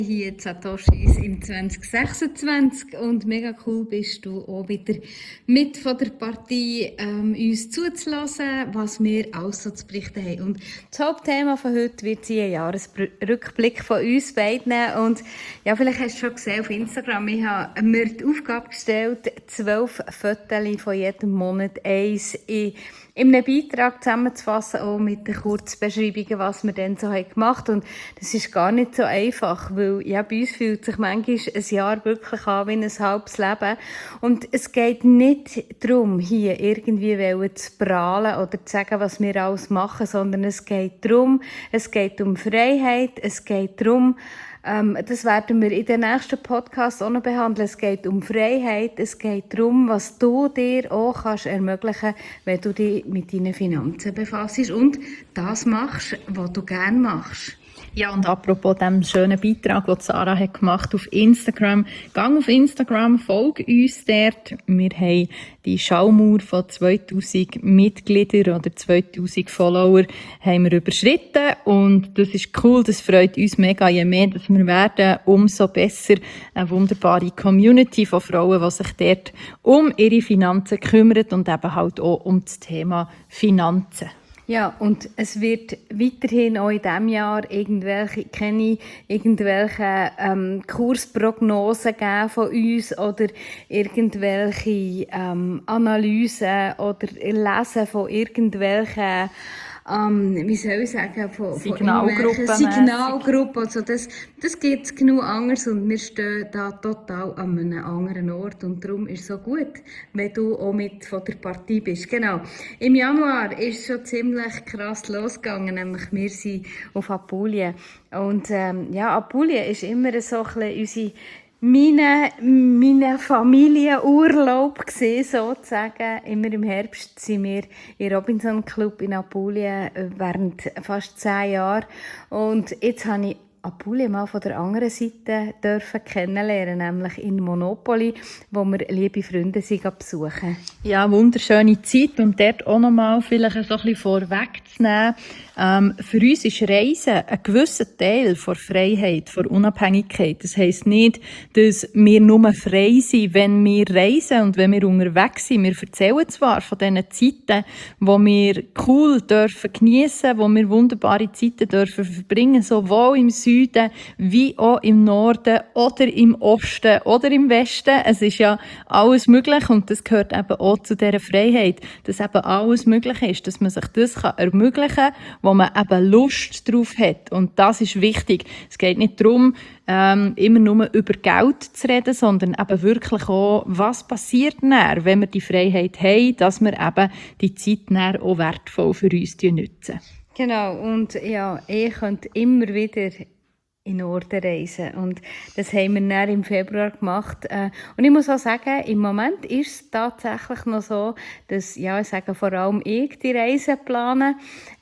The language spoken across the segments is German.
Hier Satoshis im 2026 und mega cool bist du auch wieder mit von der Partie uns zuzulassen, was wir alles so zu berichten haben. Und das Hauptthema von heute wird sein ein Jahresrückblick von uns beiden. Und ja, vielleicht hast du schon gesehen auf Instagram, ich habe mir die Aufgabe gestellt, 12 Fotos von jedem Monat eins in einem Beitrag zusammenzufassen, auch mit den Kurzbeschreibungen, was wir dann so gemacht haben. Und das ist gar nicht so einfach, weil ja, bei uns fühlt sich manchmal ein Jahr wirklich an wie ein halbes Leben. Und es geht nicht darum, hier irgendwie zu prahlen oder zu sagen, was wir alles machen, sondern es geht darum, es geht um Freiheit, es geht darum, das werden wir in den nächsten Podcasts auch noch behandeln. Es geht um Freiheit, es geht darum, was du dir auch kannst ermöglichen, wenn du dich mit deinen Finanzen befasst und das machst, was du gerne machst. Ja, und apropos dem schönen Beitrag, den Sarah hat gemacht auf Instagram. Gang auf Instagram, folge uns dort. Wir haben die Schallmauer von 2000 Mitgliedern oder 2000 Follower haben wir überschritten. Und das ist cool, das freut uns mega. Je mehr dass wir werden, umso besser. Eine wunderbare Community von Frauen, die sich dort um ihre Finanzen kümmern und eben halt auch um das Thema Finanzen. Ja, und es wird weiterhin auch in diesem Jahr irgendwelche Kursprognosen geben von uns oder irgendwelche Analysen oder Lesen von irgendwelchen wie soll ich sagen, von Signalgruppen. Also das gibt es genug anders und wir stehen da total an einem anderen Ort und darum ist es so gut, wenn du auch mit von der Partie bist. Genau. Im Januar ist es schon ziemlich krass losgegangen, nämlich wir sind auf Apulien und Apulien ist immer so ein bisschen meine Familienurlaub gesehen, sozusagen. Immer im Herbst sind wir im Robinson Club in Apulien während fast 10 Jahren. Und jetzt habe ich Apulien mal von der anderen Seite kennenlernen, nämlich in Monopoly, wo wir liebe Freunde besuchen. Ja, wunderschöne Zeit und dort auch nochmal vielleicht so ein bisschen vorwegzunehmen. Für uns ist Reisen ein gewisser Teil der Freiheit, der Unabhängigkeit. Das heisst nicht, dass wir nur frei sind, wenn wir reisen und wenn wir unterwegs sind. Wir erzählen zwar von diesen Zeiten, wo wir cool dürfen geniessen, wo wir wunderbare Zeiten dürfen verbringen, sowohl im Süden wie auch im Norden oder im Osten oder im Westen. Es ist ja alles möglich und das gehört eben auch zu dieser Freiheit, dass eben alles möglich ist, dass man sich das ermöglichen kann, wo man eben Lust drauf hat. Und das ist wichtig. Es geht nicht darum, immer nur über Geld zu reden, sondern eben wirklich auch, was passiert dann, wenn wir die Freiheit haben, dass wir eben die Zeit dann auch wertvoll für uns nutzen. Genau. Und ja, ihr könnt immer wieder in Norden reisen. Und das haben wir dann im Februar gemacht. Und ich muss auch sagen, im Moment ist es tatsächlich noch so, dass, ja, ich sage vor allem ich die Reise plane,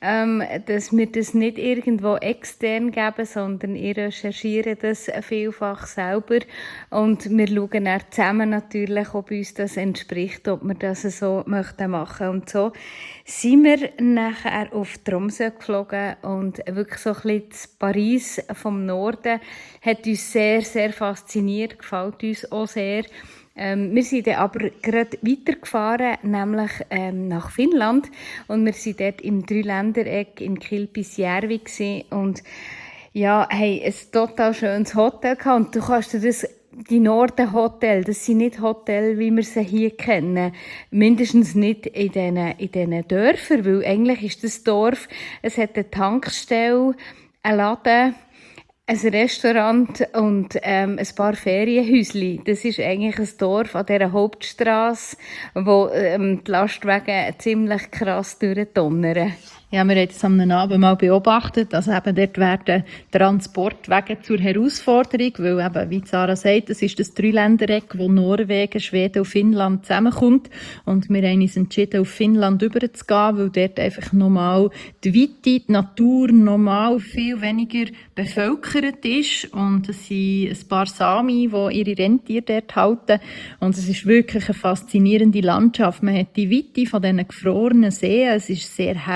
dass wir das nicht irgendwo extern geben, sondern ich recherchiere das vielfach selber. Und wir schauen dann zusammen natürlich, ob uns das entspricht, ob wir das so möchten machen. Und so sind wir nachher auf Tromsø geflogen und wirklich so ein bisschen das Paris vom Norden hat uns sehr, sehr fasziniert, gefällt uns auch sehr. Wir sind dann aber gerade weitergefahren, nämlich nach Finnland und wir sind dort im Dreiländereck in Kilpisjärvi und ja, haben ein total schönes Hotel gehabt und du kannst dir das die Norden-Hotel, das sind nicht Hotels, wie wir sie hier kennen. Mindestens nicht in diesen Dörfern, weil eigentlich ist das Dorf, es hat eine Tankstelle, einen Laden, ein Restaurant und ein paar Ferienhäuschen. Das ist eigentlich ein Dorf an dieser Hauptstrasse, wo die Lastwagen ziemlich krass durchdonnern. Ja, wir haben es am Abend mal beobachtet, also eben dort werden Transportwege zur Herausforderung, weil eben, wie Sarah sagt, das ist das Dreiländereck, wo Norwegen, Schweden und Finnland zusammenkommt. Und wir haben uns entschieden, auf Finnland rüberzugehen, weil dort einfach nochmal die Weite, die Natur nochmal viel weniger bevölkert ist. Und es sind ein paar Sami, die ihre Rentiere dort halten. Und es ist wirklich eine faszinierende Landschaft. Man hat die Weite von diesen gefrorenen Seen, es ist sehr hell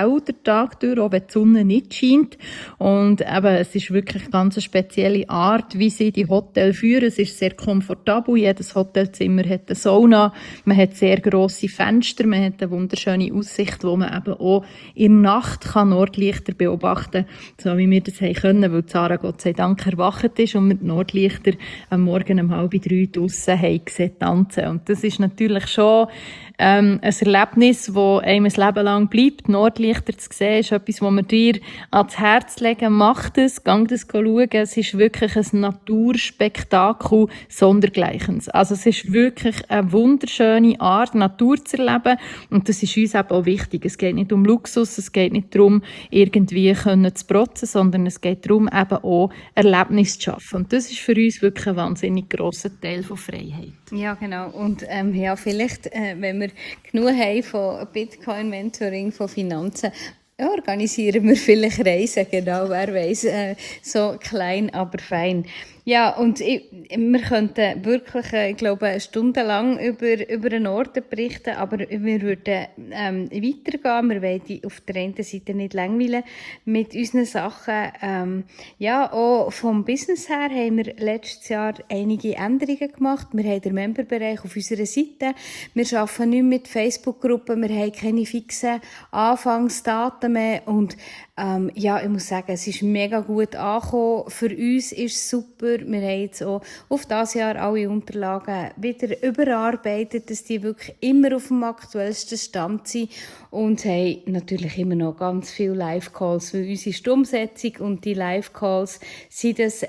Tag durch, auch wenn die Sonne nicht scheint. Und eben, es ist wirklich ganz eine spezielle Art, wie sie die Hotels führen. Es ist sehr komfortabel. Jedes Hotelzimmer hat eine Sauna. Man hat sehr grosse Fenster. Man hat eine wunderschöne Aussicht, wo man eben auch in der Nacht kann Nordlichter beobachten kann, so wie wir das haben können, weil Sarah Gott sei Dank erwacht ist und wir die Nordlichter am Morgen um 2:30 draussen haben gesehen tanzen. Und das ist natürlich schon ein Erlebnis, das einem ein Leben lang bleibt. Nordlichter zu sehen, ist etwas, das wir dir ans Herz legen. Macht es, gang das schauen. Es ist wirklich ein Naturspektakel sondergleichens. Also es ist wirklich eine wunderschöne Art, Natur zu erleben. Und das ist uns eben auch wichtig. Es geht nicht um Luxus, es geht nicht darum, irgendwie zu protzen, sondern es geht darum, eben auch Erlebnisse zu schaffen. Und das ist für uns wirklich ein wahnsinnig grosser Teil von Freiheit. Ja, genau. Und ja, vielleicht, wenn wir genug haben von Bitcoin-Mentoring, von Finanzen, organisieren wir vielleicht Reisen, genau, wer weiss, so klein, aber fein. Ja, und wir könnten wirklich, ich glaube, stundenlang über einen Ort berichten, aber wir würden weitergehen. Wir wollen auf der einen Seite nicht langweilen mit unseren Sachen. Ja, auch vom Business her haben wir letztes Jahr einige Änderungen gemacht. Wir haben den Memberbereich auf unserer Seite. Wir arbeiten nicht mit Facebook-Gruppen, wir haben keine fixen Anfangsdaten mehr und ja, ich muss sagen, es ist mega gut angekommen. Für uns ist es super. Wir haben jetzt auch auf dieses Jahr alle Unterlagen wieder überarbeitet, dass die wirklich immer auf dem aktuellsten Stand sind und haben natürlich immer noch ganz viele Live-Calls, weil uns ist die Umsetzung und die Live-Calls sind ist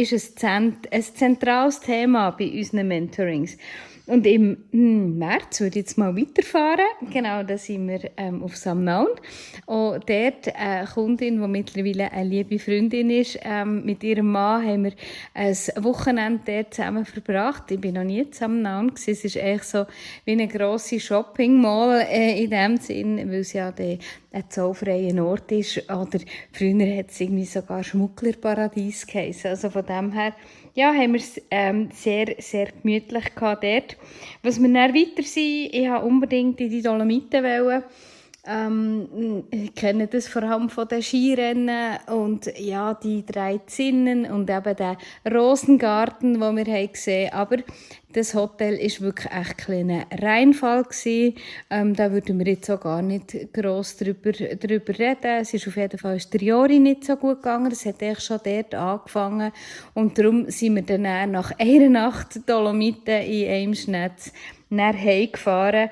ein zentrales Thema bei unseren Mentorings. Und im März würde ich jetzt mal weiterfahren. Genau, da sind wir auf Samnaun. Und dort eine Kundin, die mittlerweile eine liebe Freundin ist, mit ihrem Mann haben wir ein Wochenende dort zusammen verbracht. Ich bin noch nie in Samnaun gewesen. Es ist eigentlich so wie eine grosse Shopping-Mall in dem Sinn, weil es ja ein zollfreier Ort ist. Oder früher hat es irgendwie sogar Schmugglerparadies geheißen. Also von dem her, ja, haben wir es sehr, sehr gemütlich gehabt dort. Was wir dann weiter sind, ich wollte unbedingt in die Dolomiten wollen. Ich kenne das vor allem von den Skirennen und ja, die 3 Zinnen und eben den Rosengarten, den wir haben gesehen haben. Aber das Hotel war wirklich echt ein kleiner Reinfall gewesen. Da würden wir jetzt auch gar nicht gross drüber reden. Es ist auf jeden Fall der Jori nicht so gut gegangen. Es hat eigentlich schon dort angefangen. Und darum sind wir dann nach einer Nacht Dolomiten in Eimschnetz nach Hause gefahren.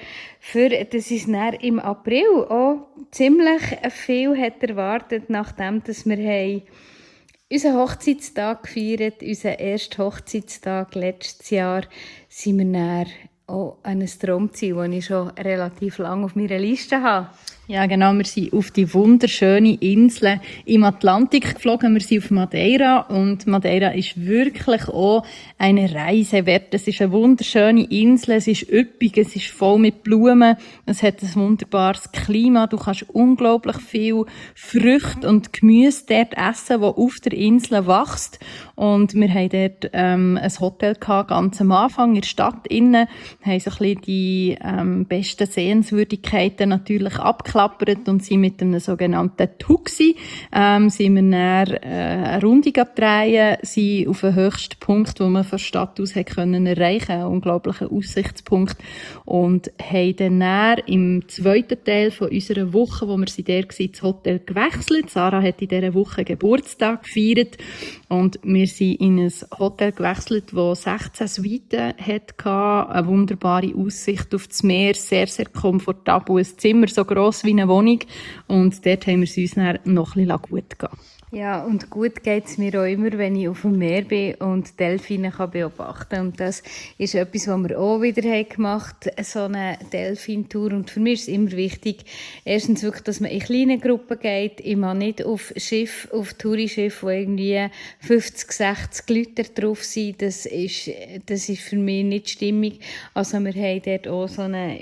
Das ist dann im April auch ziemlich viel hat erwartet, nachdem dass wir unseren Hochzeitstag gefeiert, unseren ersten Hochzeitstag letztes Jahr, sind wir dann auch an ein Traumziel, das ich schon relativ lange auf meiner Liste habe. Ja, genau. Wir sind auf die wunderschöne Insel im Atlantik geflogen. Wir sind auf Madeira und Madeira ist wirklich auch eine Reise wert. Es ist eine wunderschöne Insel. Es ist üppig. Es ist voll mit Blumen. Es hat ein wunderbares Klima. Du kannst unglaublich viel Früchte und Gemüse dort essen, das auf der Insel wächst. Und wir haben dort ein Hotel gehabt, ganz am Anfang in der Stadt innen. Wir haben so ein bisschen die besten Sehenswürdigkeiten natürlich abgeklappert und sind mit einem sogenannten Tuxi sind wir dann eine Runde drehen, sind auf den höchsten Punkt, den man von der Stadt aus können erreichen, einen unglaublichen Aussichtspunkt, und haben dann im zweiten Teil von unserer Woche, wo wir sind dort waren, das Hotel gewechselt. Sarah hat in dieser Woche Geburtstag gefeiert und wir sind in ein Hotel gewechselt, das 16 Suiten hatte, eine wunderbare Aussicht auf das Meer, sehr, sehr komfortabel, ein Zimmer so gross wie eine Wohnung, und dort haben wir es uns dann noch ein bisschen gut gehen. Ja, und gut geht's mir auch immer, wenn ich auf dem Meer bin und Delfine beobachten kann. Und das ist etwas, was wir auch wieder gemacht haben, so eine Delfintour. Und für mich ist es immer wichtig, erstens wirklich, dass man in kleinen Gruppen geht. Ich mache nicht auf Tourischiff, wo irgendwie 50, 60 Leute drauf sind. Das ist für mich nicht stimmig. Also wir haben dort auch so eine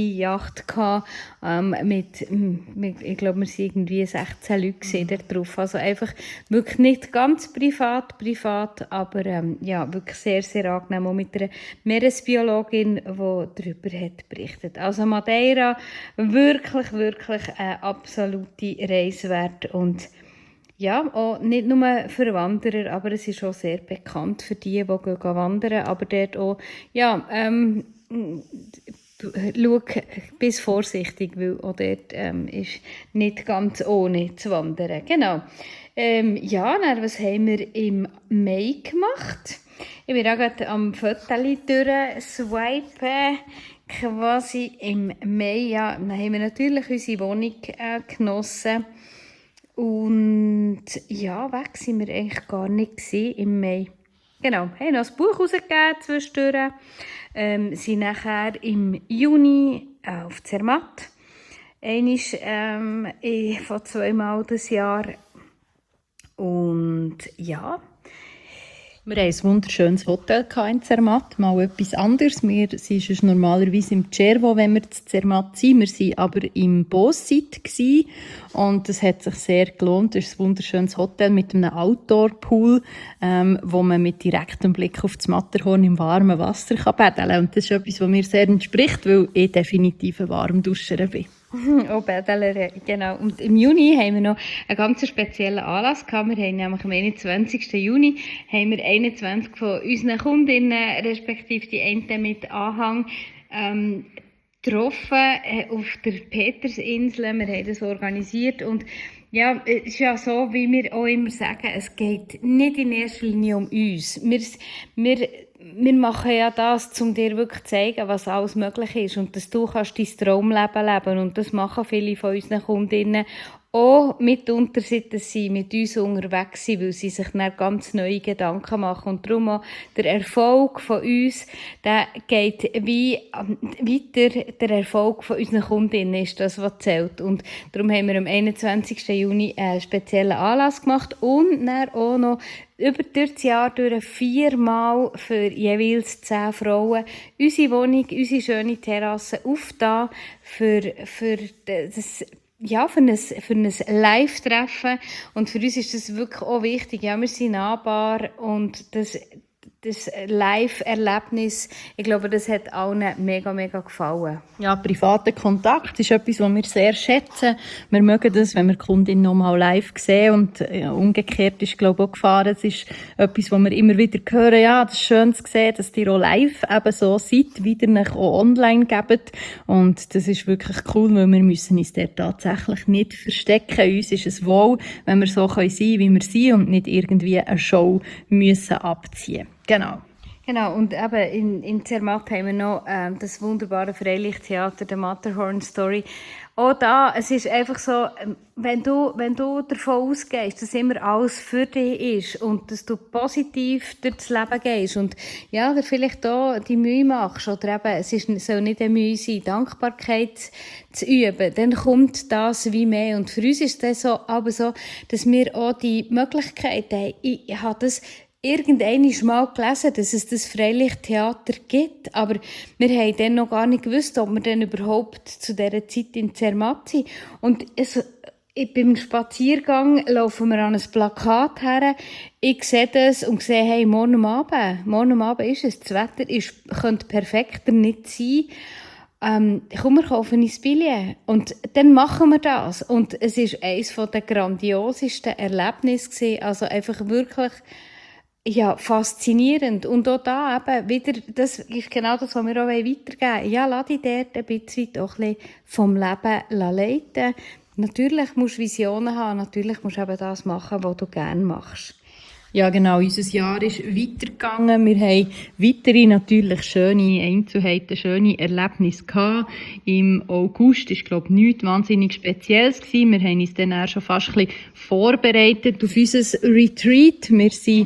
VIP-Yacht gehabt, ich glaube, wir waren irgendwie 16 Leute da drauf. Also Also einfach wirklich nicht ganz privat, aber ja, wirklich sehr, sehr angenehm. Auch mit einer Meeresbiologin, die darüber hat berichtet. Also Madeira, wirklich, wirklich eine absolute Reise wert. Und ja, auch nicht nur für Wanderer, aber es ist auch sehr bekannt für die gehen wandern. Aber dort auch, ja, schau, bis vorsichtig, weil auch dort ist nicht ganz ohne zu wandern. Genau. Ja, dann, was haben wir im Mai gemacht? Ich bin auch gerade am Fotos durchswipen. Quasi im Mai, ja, dann haben wir natürlich unsere Wohnung genossen. Und ja, weg sind wir eigentlich gar nicht im Mai. Genau, haben noch ein Buch rausgegeben zwischendurch. Sind nachher im Juni auf Zermatt. Einmal von 2-mal das Jahr. Und ja. Wir hatten ein wunderschönes Hotel in Zermatt, mal etwas anderes. Wir sind normalerweise im Cervo, wenn wir in Zermatt sind. Wir waren aber im Bossit und es hat sich sehr gelohnt. Es ist ein wunderschönes Hotel mit einem Outdoor-Pool, wo man mit direktem Blick auf das Matterhorn im warmen Wasser baden kann. Und das ist etwas, was mir sehr entspricht, weil ich definitiv eine Warmduscher bin. Auch Bädelerin, genau. Und im Juni haben wir noch einen ganz speziellen Anlass gehabt. Wir haben nämlich am 21. Juni haben wir 21 von unseren Kundinnen, respektive die einen mit Anhang, getroffen auf der Petersinsel. Wir haben das organisiert und ja, es ist ja so, wie wir auch immer sagen, es geht nicht in erster Linie um uns. Wir machen ja das, um dir wirklich zu zeigen, was alles möglich ist und dass du dein Traumleben leben und das machen viele von unseren Kundinnen auch mitunter, seit sie mit uns unterwegs sind, weil sie sich dann ganz neue Gedanken machen. Und darum auch der Erfolg von uns, der geht wie weiter. Der Erfolg von unseren Kundinnen ist das, was zählt. Und darum haben wir am 21. Juni einen speziellen Anlass gemacht und dann auch noch über das Jahr durch 4-mal für jeweils 10 Frauen unsere Wohnung, unsere schöne Terrasse aufgetan für ein Live-Treffen. Und für uns ist das wirklich auch wichtig. Ja, wir sind nahbar und das Live-Erlebnis, ich glaube, das hat allen mega, mega gefallen. Ja, privater Kontakt ist etwas, was wir sehr schätzen. Wir mögen das, wenn wir die Kundin noch mal live sehen und umgekehrt ist, glaube ich, auch gefahren. Es ist etwas, was wir immer wieder hören. Ja, das ist schön zu sehen, dass ihr auch live eben so seid, wie ihr euch auch online gebt. Und das ist wirklich cool, weil wir müssen uns dort tatsächlich nicht verstecken. Uns ist es wohl, wenn wir so sein können, wie wir sind und nicht irgendwie eine Show müssen abziehen. Genau, und eben in Zermatt haben wir noch das wunderbare Freilichttheater, der Matterhorn Story. Auch da, es ist einfach so, wenn du davon ausgehst, dass immer alles für dich ist und dass du positiv durchs Leben gehst und ja, dir vielleicht da die Mühe machst oder eben, soll nicht eine Mühe sein, Dankbarkeit zu üben, dann kommt das wie mehr. Und für uns ist das so, aber so, dass wir auch die Möglichkeit haben. Ich habe das irgendwann mal gelesen, dass es das Freilichttheater gibt, aber wir haben dann noch gar nicht gewusst, ob wir dann überhaupt zu dieser Zeit in Zermatt sind. Und beim Spaziergang laufen wir an ein Plakat her, ich sehe das und sehe, hey, morgen am Abend ist es, das Wetter könnte perfekter nicht sein. Komm, wir kaufen ein Billett. Und dann machen wir das. Und es war eines der grandiosisten Erlebnisse gewesen. Also einfach wirklich, ja, faszinierend. Und auch da eben wieder, das ist genau das, was wir auch weitergeben wollen. Ja, lass dich dort ein bisschen auch ein bisschen vom Leben leiten. Natürlich musst du Visionen haben, natürlich musst du eben das machen, was du gerne machst. Ja, genau. Unser Jahr ist weitergegangen. Wir haben weitere natürlich schöne Einzelheiten, schöne Erlebnisse gehabt. Im August ist, glaube ich, nichts wahnsinnig Spezielles gewesen. Wir haben uns dann auch schon fast ein bisschen vorbereitet auf unser Retreat. Wir sind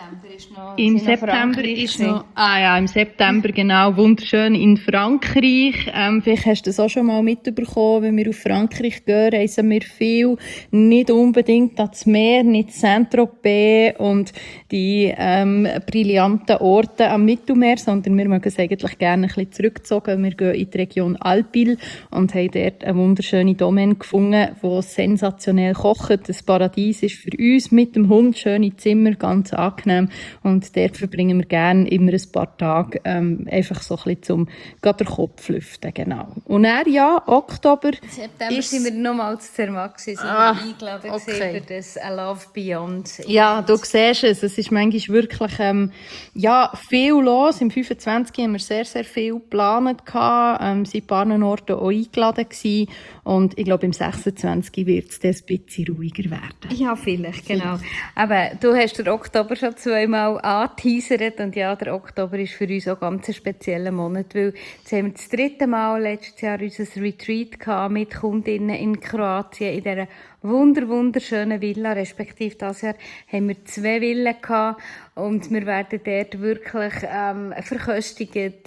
Im September ist noch, im September, genau, wunderschön in Frankreich. Vielleicht hast du das auch schon mal mitbekommen, wenn wir auf Frankreich gehen, reisen wir viel, nicht unbedingt ans Meer, nicht Saint-Tropez und die brillanten Orte am Mittelmeer, sondern wir mögen es eigentlich gerne ein bisschen zurückgezogen. Wir gehen in die Region Alpil und haben dort eine wunderschöne Domaine gefunden, die sensationell kocht. Das Paradies ist für uns mit dem Hund, schöne Zimmer, ganz angenehm. Und dort verbringen wir gerne immer ein paar Tage, einfach so ein bisschen zum gerade den Kopf lüften, genau. Und dann, ja, Oktober im September sind wir nochmal zu Zermatt, sind wir eingeladen für das I Love Beyond. Ja, du siehst es. Es ist manchmal wirklich, viel los. Im 25. haben wir sehr, sehr viel geplant gehabt. Sind ein paar Orte auch eingeladen gewesen. Und ich glaube, im 26. wird es dann ein bisschen ruhiger werden. Ja, vielleicht, genau. Aber du hast den Oktober schon zweimal angeteasert. Und ja, der Oktober ist für uns auch ganz ein spezieller Monat, weil jetzt haben wir das 3. Mal letztes Jahr unser Retreat gehabt mit Kundinnen in Kroatien, in dieser wunderschönen Villa, respektive dieses Jahr haben wir 2 Villen gehabt und wir werden dort wirklich verköstigt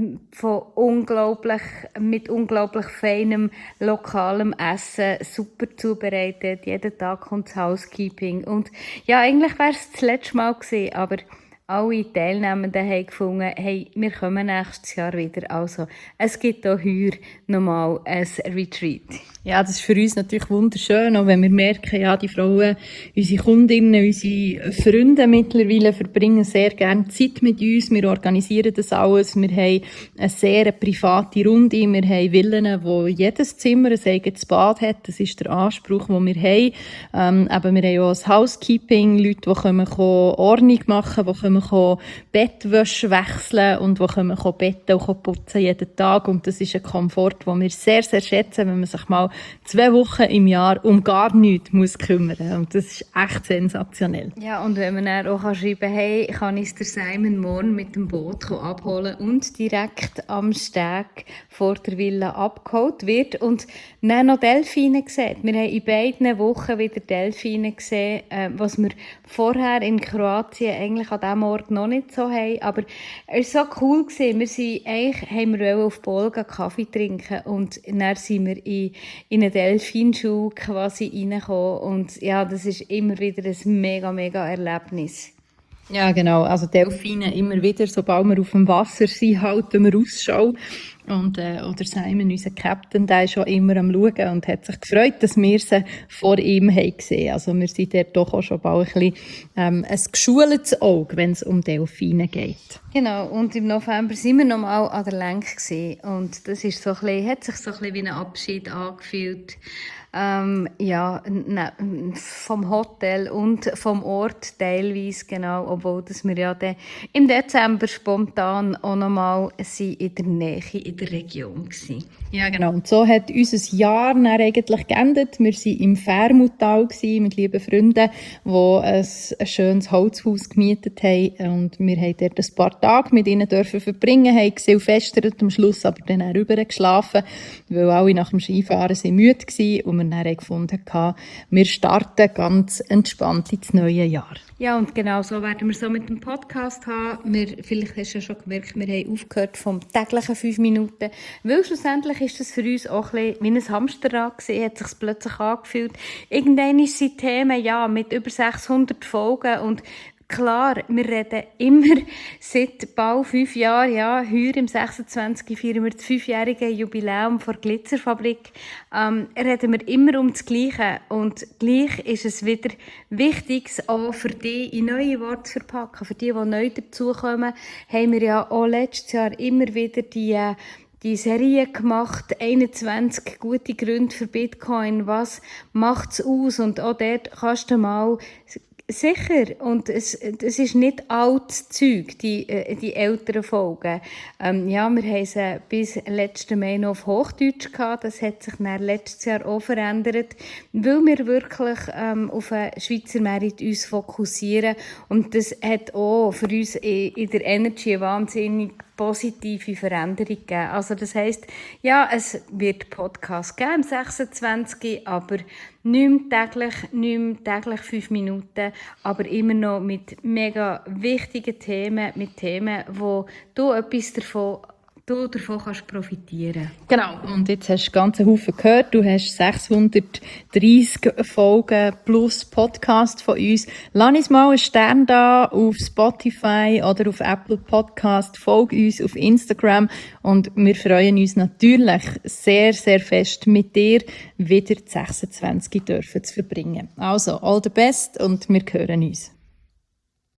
mit unglaublich feinem lokalem Essen, super zubereitet, jeden Tag kommt das Housekeeping und ja, eigentlich wäre es das letzte Mal gewesen, aber alle Teilnehmenden haben gefunden, hey, wir kommen nächstes Jahr wieder. Also, es gibt auch heuer nochmal ein Retreat. Ja, das ist für uns natürlich wunderschön, auch wenn wir merken, ja, die Frauen, unsere Kundinnen, unsere Freunde mittlerweile verbringen sehr gerne Zeit mit uns. Wir organisieren das alles. Wir haben eine sehr private Runde. Wir haben Villen, wo jedes Zimmer ein eigenes Bad hat. Das ist der Anspruch, den wir haben. Aber wir haben auch das Housekeeping, Leute, die kommen Ordnung machen, die kommen Bettwäsche wechseln und die kommen Betten und putzen jeden Tag. Und das ist ein Komfort, den wir sehr, sehr schätzen, wenn man sich mal 2 Wochen im Jahr um gar nichts muss kümmern. Und das ist echt sensationell. Ja, und wenn man dann auch schreiben kann, hey, kann ich der Simon morgen mit dem Boot abholen und direkt am Steg vor der Villa abgeholt wird und dann noch Delfine sieht. Wir haben in beiden Wochen wieder Delfine gesehen, was wir vorher in Kroatien eigentlich an diesem Ort noch nicht so haben. Aber es war so cool gewesen. Haben wir auf Bolga Kaffee trinken und dann sind wir in eine Delfinschule quasi reingekommen. Und ja, das ist immer wieder ein mega Erlebnis. Ja, genau. Also Delfine immer wieder, sobald wir auf dem Wasser sind, halten wir Ausschau. Und oder Simon, unser Captain, der ist schon immer am Schauen und hat sich gefreut, dass wir sie vor ihm haben gesehen. Also wir sind dort doch auch schon bald ein bisschen ein geschultes Auge, wenn es um Delfine geht. Genau, und im November waren wir nochmal an der Lenk gewesen. Und das ist so ein bisschen, hat sich so ein bisschen wie ein Abschied angefühlt. Vom Hotel und vom Ort teilweise, genau, obwohl dass wir ja dann im Dezember spontan auch nochmal in der Nähe, in der Region gewesen. Ja, genau. Und so hat unser Jahr dann eigentlich geendet. Wir waren im Färmutal mit lieben Freunden, die ein schönes Holzhaus gemietet haben. Und wir haben dort ein paar Tage mit ihnen verbringen, haben gesilvestert, am Schluss aber dann auch rüber geschlafen, weil alle nach dem Skifahren müde waren und wir dann gefunden haben, wir starten ganz entspannt ins neue Jahr. Ja, und genau so werden wir so mit dem Podcast haben. Vielleicht hast du ja schon gemerkt, wir haben aufgehört vom täglichen 5 Minuten, weil schlussendlich ist das für uns auch ein bisschen wie ein Hamsterrad gewesen, hat sich plötzlich angefühlt. Irgendwann ist es Themen, ja, mit über 600 Folgen und klar, wir reden immer seit bald 5 Jahren, ja, heuer im 26. feiern wir das 5-jährige Jubiläum der Glitzerfabrik, reden wir immer um das Gleiche. Und gleich ist es wieder wichtig, auch für die in neue Worte zu verpacken. Für die neu dazukommen, haben wir ja auch letztes Jahr immer wieder die Serie gemacht, 21 gute Gründe für Bitcoin, was macht's aus? Und auch dort kannst du mal sicher, und es ist nicht altes Zeug, die älteren Folgen. Wir haben sie bis letzten Mai noch auf Hochdeutsch gehabt, das hat sich dann letztes Jahr auch verändert, weil wir wirklich auf den Schweizer Markt uns fokussieren und das hat auch für uns in der Energy eine wahnsinnig positive Veränderung geben. Also das heisst, ja, es wird Podcasts geben am 26., aber nicht mehr täglich 5 Minuten, aber immer noch mit mega wichtigen Themen, mit Themen, wo du etwas davon kannst profitieren. Genau, und jetzt hast du ganzen Haufen gehört. Du hast 630 Folgen plus Podcast von uns. Lass uns mal einen Stern da auf Spotify oder auf Apple Podcast. Folge uns auf Instagram und wir freuen uns natürlich sehr, sehr fest, mit dir wieder die 26 dürfen zu verbringen. Also, all the best und wir hören uns.